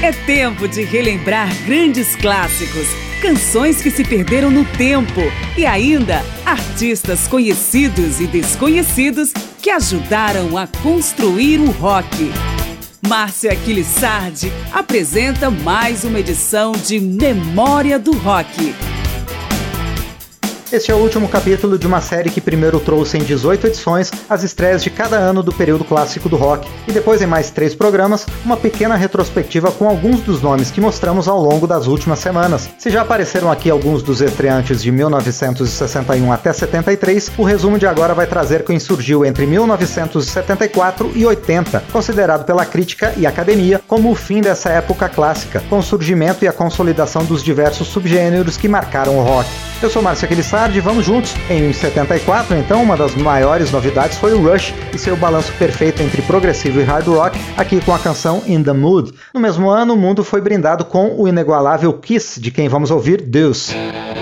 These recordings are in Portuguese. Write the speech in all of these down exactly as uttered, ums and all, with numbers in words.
É tempo de relembrar grandes clássicos, canções que se perderam no tempo e ainda artistas conhecidos e desconhecidos que ajudaram a construir o rock. Márcia Aquiles Sardi apresenta mais uma edição de Memória do Rock. Este é o último capítulo de uma série que primeiro trouxe em dezoito edições as estreias de cada ano do período clássico do rock, e depois em mais três programas, uma pequena retrospectiva com alguns dos nomes que mostramos ao longo das últimas semanas. Se já apareceram aqui alguns dos estreantes de mil novecentos e sessenta e um até setenta e três, o resumo de agora vai trazer quem surgiu entre mil novecentos e setenta e quatro e oitenta, considerado pela crítica e academia como o fim dessa época clássica, com o surgimento e a consolidação dos diversos subgêneros que marcaram o rock. Eu sou Márcio Aquiles Sardi, vamos juntos. Em setenta e quatro, então, uma das maiores novidades foi o Rush e seu balanço perfeito entre progressivo e hard rock, aqui com a canção In The Mood. No mesmo ano, o mundo foi brindado com o inigualável Kiss, de quem vamos ouvir Deuce.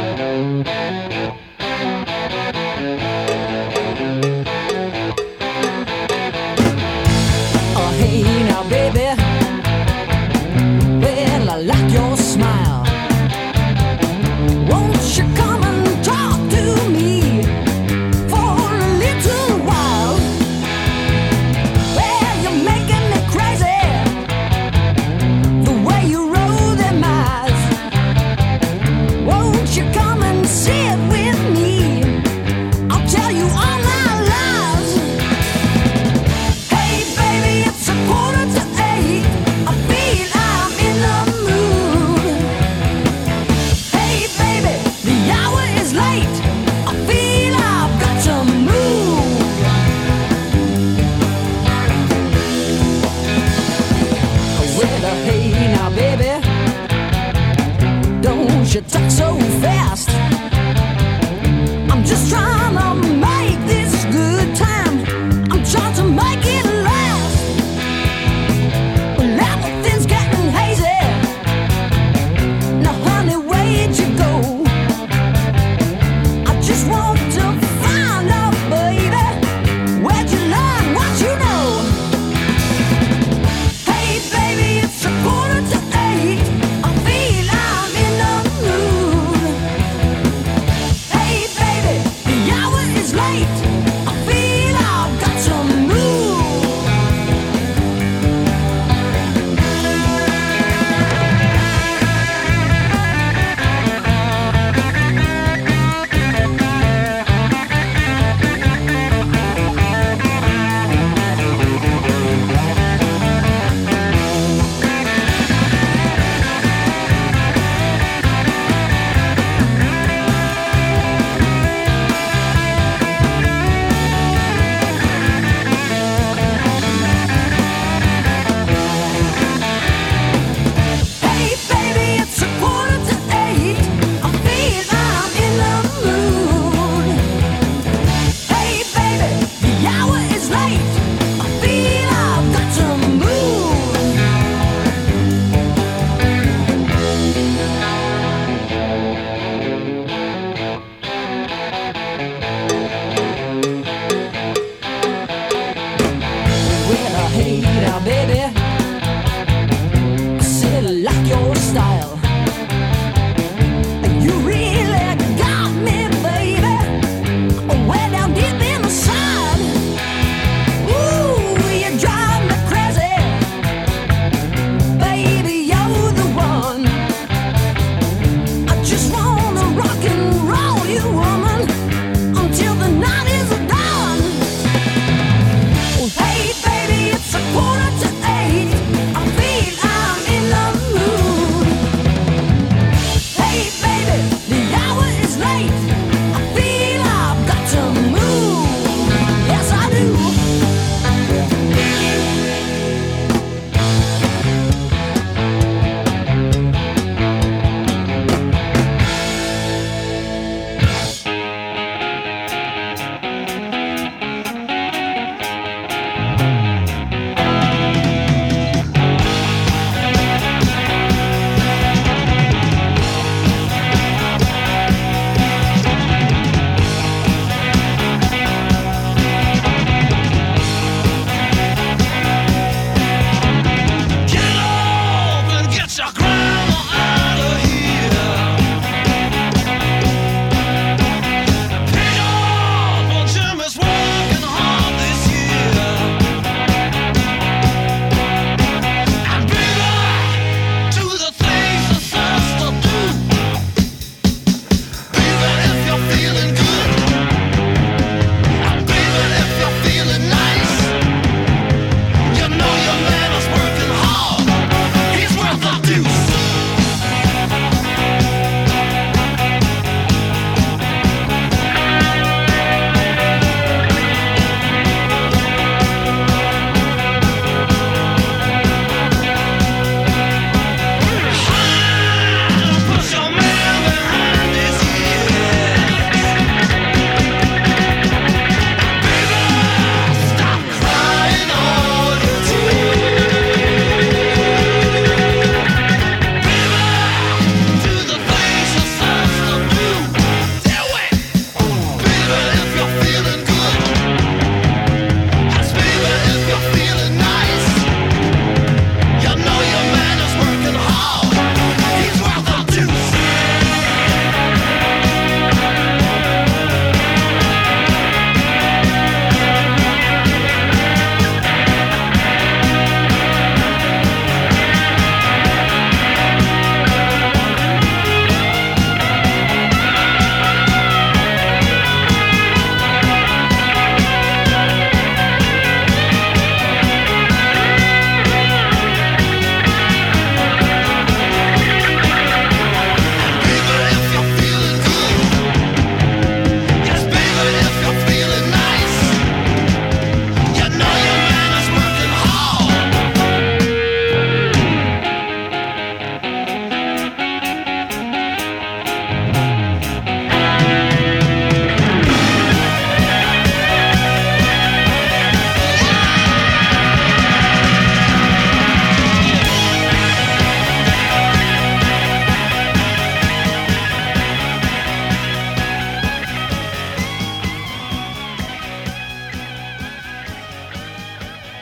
Oh, hey now, baby. Well, I like your smile. Won't you come and talk to me for a little while? Well, you're making me crazy, the way you roll them eyes. Won't you come and sit with me? I'll tell you all my lies. Hey baby, it's a quarter to eight.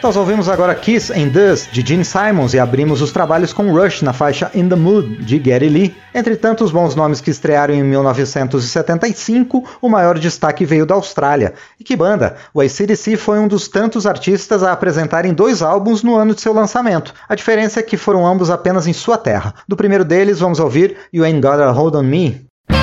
Nós ouvimos agora Kiss and Dust, de Gene Simons, e abrimos os trabalhos com Rush na faixa In the Mood, de Geddy Lee. Entre tantos bons nomes que estrearam em mil novecentos e setenta e cinco, o maior destaque veio da Austrália. E que banda! O A C D C foi um dos tantos artistas a apresentarem dois álbuns no ano de seu lançamento. A diferença é que foram ambos apenas em sua terra. Do primeiro deles, vamos ouvir You Ain't Got a Hold on Me.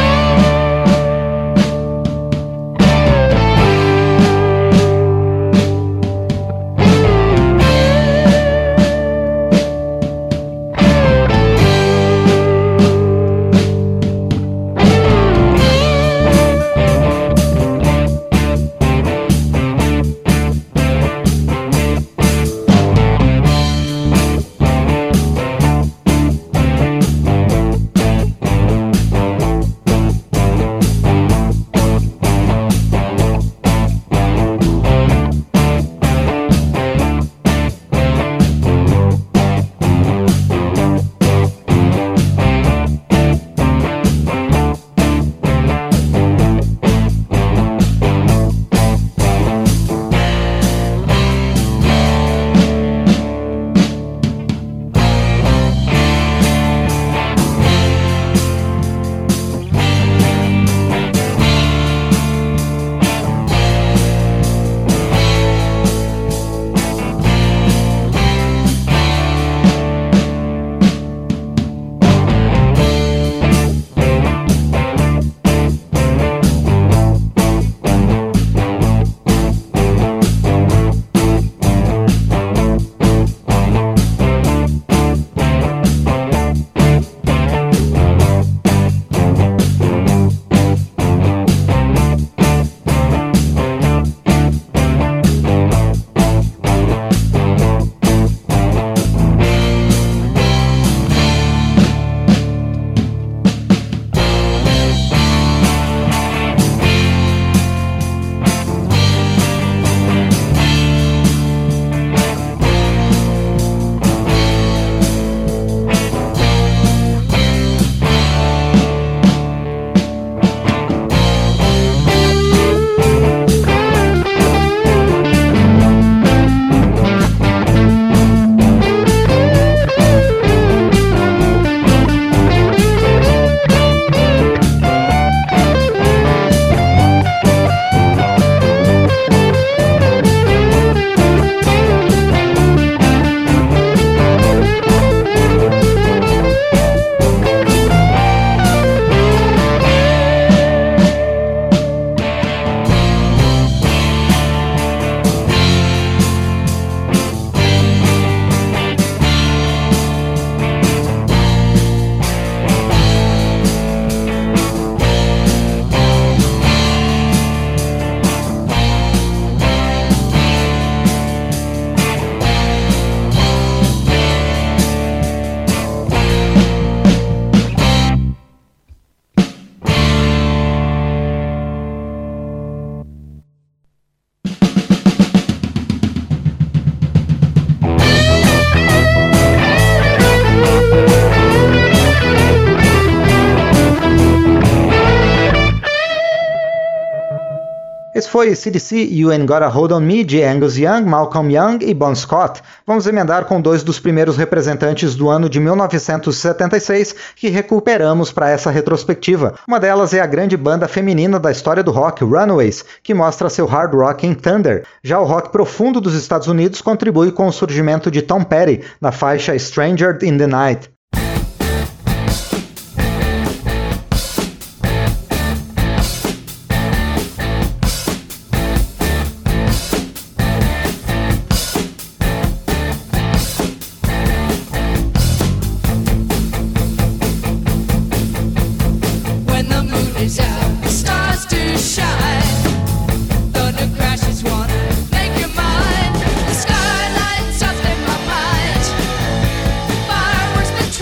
Esse foi C D C You Ain't Got a Hold on Me, de Angus Young, Malcolm Young e Bon Scott. Vamos emendar com dois dos primeiros representantes do ano de mil novecentos e setenta e seis que recuperamos para essa retrospectiva. Uma delas é a grande banda feminina da história do rock, Runaways, que mostra seu hard rock em Thunder. Já o rock profundo dos Estados Unidos contribui com o surgimento de Tom Petty na faixa Stranger in the Night. Sky lights up in my mind. Fireworks been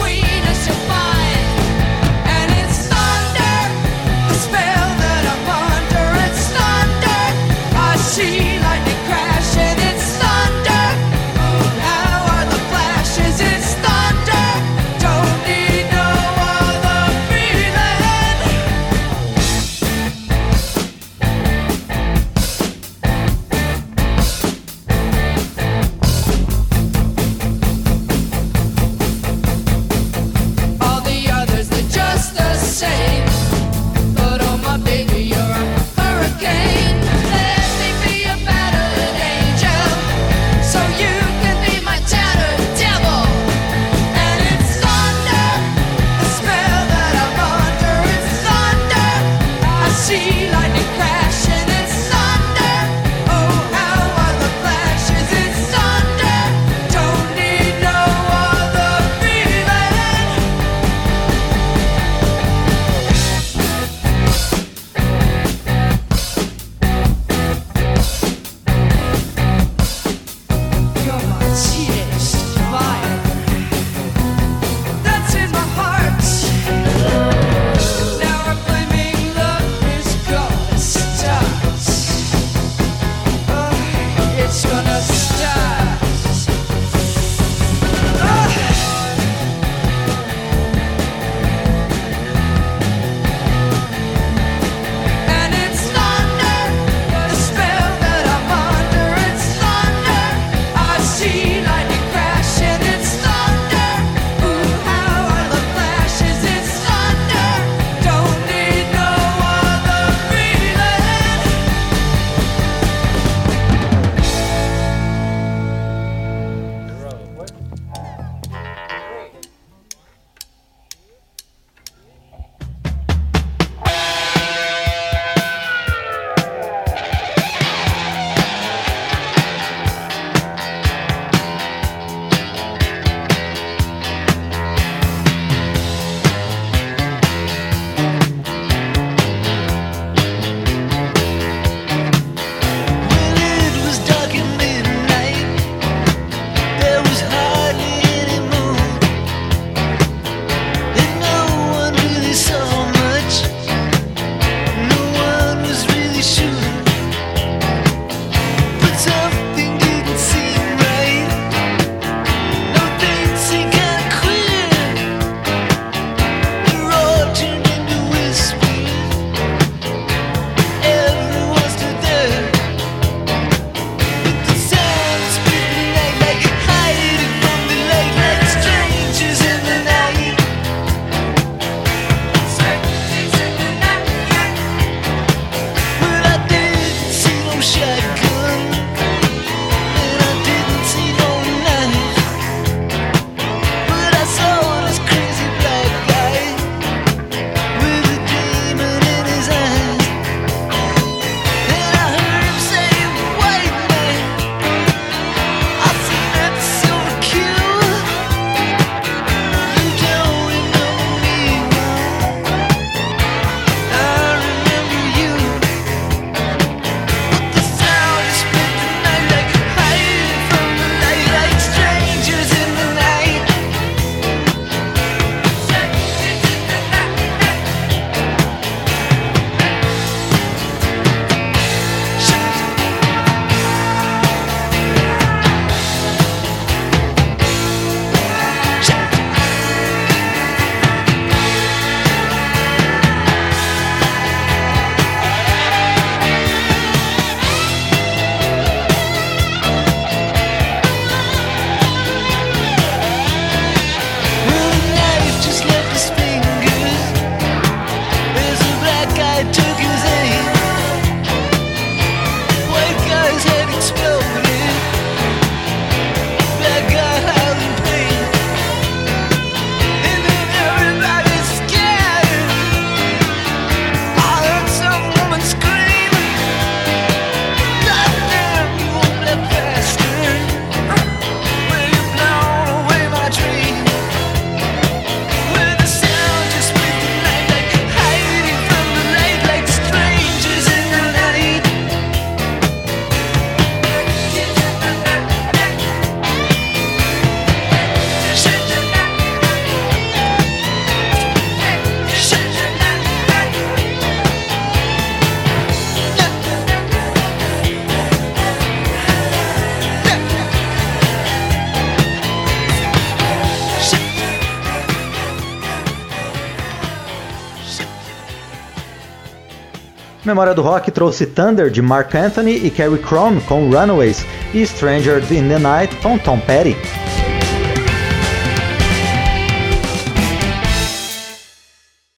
Memória do Rock trouxe Thunder, de Mark Anthony e Carrie Crum, com Runaways, e Stranger in the Night, com Tom Petty.